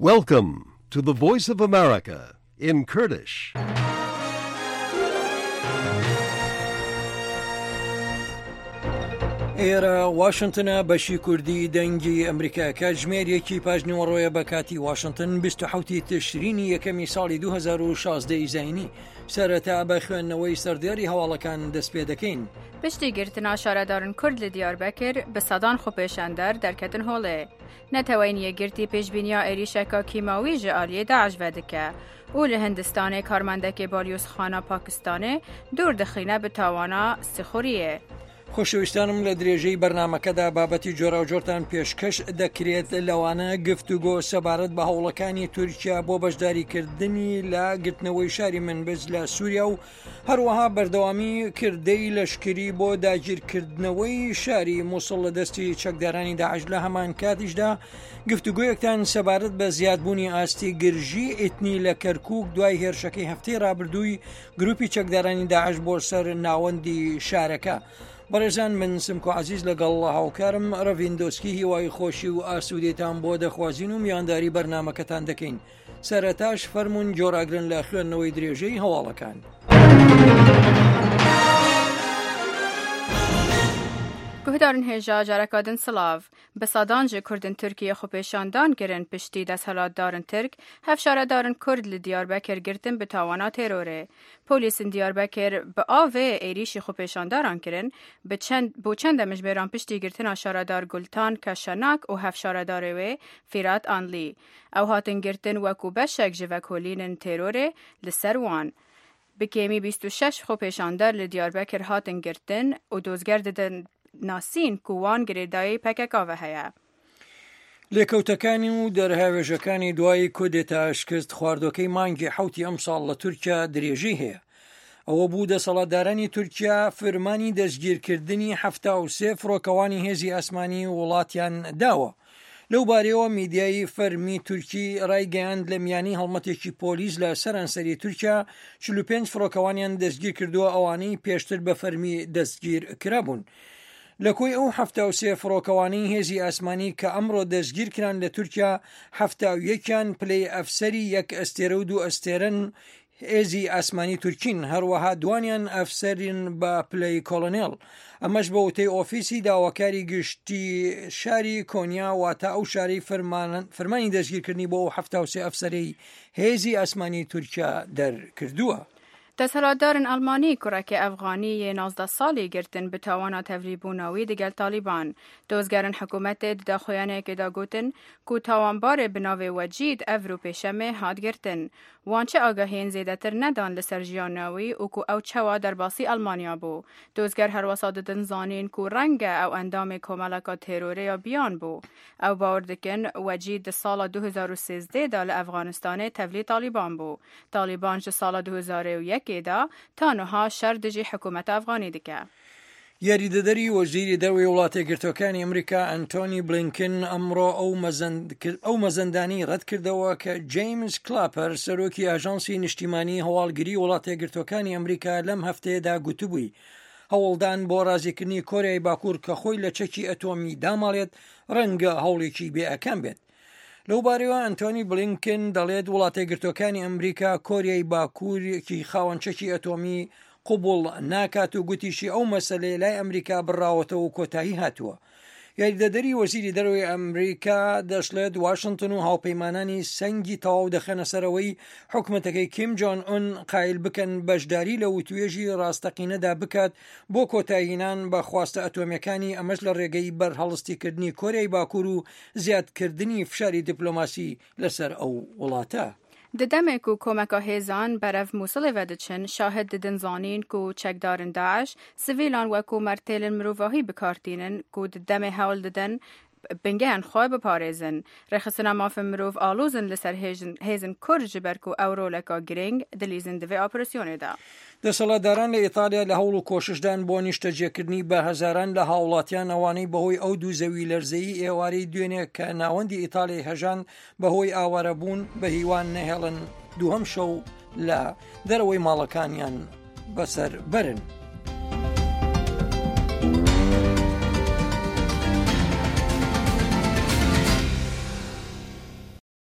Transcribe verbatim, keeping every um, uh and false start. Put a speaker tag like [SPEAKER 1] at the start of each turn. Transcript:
[SPEAKER 1] Welcome to the Voice of America in Kurdish.
[SPEAKER 2] ئێرە واشنتنە بەشی کوردی دەنگی ئەمریکا کە ژمێرێکی پاژنەوەڕۆیە بە کاتی واشنتن بیست و حوتی تشرینی یەکەمی ساڵی دوو هەزار و شازدە زینی سەرەتا بە خوێندنەوەی سەردێڕی هەواڵەکان دەست پێ دەکەین.
[SPEAKER 3] پشتی گرتنا شارەدارن کورد لە دیاربەکر بە سەدان خۆپێشاندەر دەرکەتن هۆڵێ نەتەوەین یەکگرتی پێشبینیا عێریشەکە کیماوی ژە ئالیێ داعش ڤەدکە و لە هندستانê کارمەندekê بالیۆزخانە پاکستانê دوور دەخینە bi tawana sixuriyê.
[SPEAKER 2] خۆشەویستانم لە درێژەی بەرنامەکەدا بابەتی جۆرا و جۆرتان پێشکەش دەکرێت لەوانە گفتوگۆ سەبارەت بە هەوڵەکانی تورکیا بۆ بەشداریکردنی لە گرتنەوەی شاری منبج لە سووریا و هەروەها بەردەوامی کردەی لەشکری بۆ داگیرکردنەوەی شاری مووسڵ لە دەستی چەکدارانی داعش لە هەمان کاتیشدا گفتوگۆیەکتان سەبارەت بە زیادبوونی ئاستی گرژی ئێتنی لە کەرکووک دوای هێرشەکەی هەفتەی ڕابردووی گروپی چەکدارانی داعش بۆ سەر ناوەندی شارەکە. بەڕێزان من سمکۆ عەزیز لەگەڵ هاوکارم ڕەڤیندۆسکی هیوای خۆشی و ئاسوودێتان بۆ دەخوازین و میانداری بەرنامەکەتان دەکەین. سەرەتاش فەرموون جۆراگرن لە خوێندنەوەی درێژەی هەواڵەکان.
[SPEAKER 3] گوهدارن هێژا جارەکادن سلااv bi sadan ji Kurdên Tirkiye xwepêşandan kirin piştî desthilatdarên Tirk hev şaredarên Kurd li Diyarbekir girtin bi tawana terorê. Polîsên Diyarbekir bi avê êrişî xwepêşandaran kirin bo çend demijbêran piştî girtina şaredar Gultan Keşenak û hev şaredarê wê Fîrat Anlî. Ew hatin girtin wekû beşek ji vekolînên terorê li ser wan. Bi kêmî bîst û şeş xwepêşandar li Diyarbekir hatin girtin û dozger didin ناسین کووان گرێدایی پەکێکاوە هەیە.
[SPEAKER 2] لێکەوتەکانی و دەرهاوێژەکانی دوای کودێتا شکست خواردۆکەی مانگی حوتی ئەم ساڵ لە تورکیا درێژەی هەیە. ئەوە بوو دەسەڵاتدارانی تورکیا فەرمانی دەستگیرکردنی هەفتا و سێ فڕۆکەوانی هێزی ئاسمانی وڵاتیان داوە. لەو بارەوە میدیایی فەرمی تورکی ڕایگەیاند لە میانی هەڵمەتێکی پۆلیس لە سەرانسەری تورکیا چل و پێنج فڕۆکەوانیان دەستگیر کردووە ئەوانەی پێشتر بە فەرمی دەستگیر کرابوون. لە کۆی ئەو هەفتا و سێ فڕۆکەوانەی هێزی ئاسمانی کە ئەمڕۆ دەستگیر کران لە تورکیا هەفتا و یەکیان پلەی ئەفسەری یەک ئەستێرە و دوو ئەستێرن هێزی ئاسمانی تورکین هەروەها دوانیان ئەفسەرین بە پلەی کۆلۆنێڵ. ئەمەش بە وتەی ئۆفیسی داواکاری گشتی شاری کۆنیا واتە ئەو شاری فەرمانی دەستگیرکردنی بۆ ئەو هەفتا و سێ ئەفسەرەی هێزی ئاسمانی تورکیا دەرکردووە.
[SPEAKER 3] دەسەڵاتدارن ئەڵمانی کوڕەکە ئەفغانی نازدە ساڵی گرتن bi tawana tevlîbûnawî digel Talîban. Dozgerên hikûmetê di daxuyanekê de gotin ku tawanbarê bi navê Wecîd ev rûpêşemê hat girtin. Wan çi agahiyên zêdetir nedan li ser jiyana wî û ku ew çawa derbasî Almanya bû. Dozger her wesa didin zanîn ku renge ew endamê komeleka terorê ya biyan bû. Ew bawer dikin Wecîd di sala du hezar û sêzdeh da li Efganistanê tevlî Talîban bû. Talîban ji sala du hezar û yekê تا نها شر دژی حکومت ئەفغانی دکە.
[SPEAKER 2] یاریدەدەری وەزیری دەروی وڵاتە گرتوەکانی ئەمریکا ئەنتۆنی بلینکن ئەمڕۆ ئەو مەزەندانی ڕەت کردەوە کە جیمز کلاپەر سەرۆکی ئاژانسی نیشتیمانی هەواڵگری وڵاتە گرتوەکانی ئەمریکا لەم هەفتەیەدا گوتبووی هەوڵدان بۆ رازیکردنی کۆریای باکوور کە خۆی لە چەکی ئەتۆمی داماڵێت ڕەنگە هەوڵێکی بێئەکان بێت. لەو بارەوە ئەنتۆنی بلینکن دەڵێت وڵاتە گرتوەکانی ئەمریکا کۆریای باکوورێکی خاوەنچەکی ئەتۆمی قوبوڵ ناکات و گوتیشی ئەو مەسەلەی لای ئەمریکا بڕاوەتەوە و کۆتایی هاتووە. یاریدەدەری وەزیری دەرەوەی ئەمریکا دەشڵێت واشنتن و هاوپەیمانانی سەنگی تەواو دەخەنە سەرەوەی حکومەتەکەی کیم جۆن ئون قایل بکەن بەشداری لە وتوێژی ڕاستەقینەدا بکات بۆ کۆتاییێنان بە خواستە ئەتۆمیەکانی ئەمەش لە ڕێگەی بەرهەڵستیکردنی کۆریای باکوور و زیادکردنی فشاری دیپلۆماسی لەسەر ئەو وڵاتە.
[SPEAKER 3] Di demek ku komeka hêzan berev Mosulê ve diçin şahid didin zanîn ku çekdarên Daeş sivîlan wekû mertêlên mirovahî bikartînin ku di demê hewl didin bingehên xwe biparêzin. Rêxistina mafên mirov alozin li ser hêzin Kurd ji ber ku ew roleka giring dilîzin di vê operasyonê de.
[SPEAKER 2] دەسەڵاتداران لە ئیتالیا لە هەوڵ و کۆششدان بۆ نیشتەجێکردنی بە هەزاران لە هاوڵاتیان ئەوانەی بەهۆی ئەو دوو زەوی لەرزەیی ئێوارەی دوێنێ کە ناوەندی ئیتالی هەژان بەهۆی ئاوارەبوون بە هیوان نەهێڵن دووهەم شەو لە دەرەوەی ماڵەکانیان بەسەر بەرن.